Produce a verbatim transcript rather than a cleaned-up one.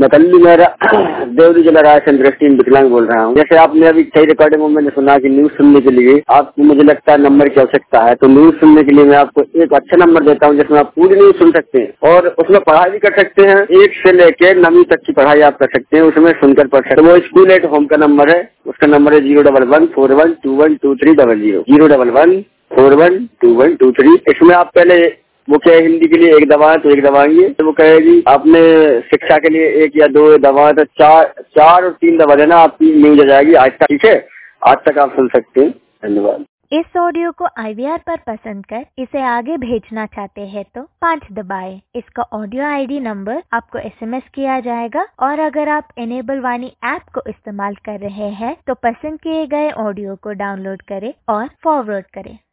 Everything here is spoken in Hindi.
मैं कल्लू मेरा देवरी जिला रायसेन दृष्टिहीन विकलांग बोल रहा हूँ। जैसे आपने अभी कई रिकॉर्डिंग में मैंने सुना कि न्यूज सुनने के लिए आपको मुझे लगता है नंबर की आवश्यकता है, तो न्यूज सुनने के लिए मैं आपको एक अच्छा नंबर देता हूँ जिसमें आप पूरी न्यूज सुन सकते हैं और उसमें पढ़ाई भी कर सकते हैं। एक से लेकर नवीं तक की पढ़ाई आप कर सकते हैं, उसमें सुनकर पढ़ सकते हैं। वो स्कूल एट होम का नंबर है, उसका नंबर है zero double one four one two one two three double zero zero double one four one two one two three. इसमें आप पहले वो क्या हिंदी के लिए एक दवा तो एक दवाएंगे, तो वो कहेगी आपने शिक्षा के लिए एक या दो दवा, तो चार चार और तीन दवा देना, आपकी न्यूज आ जाएगी आज तक। ठीक है, आज तक आप सुन सकते हैं। धन्यवाद। इस ऑडियो को आई वी आर पर पसंद कर इसे आगे भेजना चाहते हैं तो पाँच दबाएं। इसका ऑडियो आई डी नंबर आपको एस एम एस किया जाएगा और अगर आप इनेबल वाणी ऐप को इस्तेमाल कर रहे हैं तो पसंद किए गए ऑडियो को डाउनलोड करें और फॉरवर्ड करें।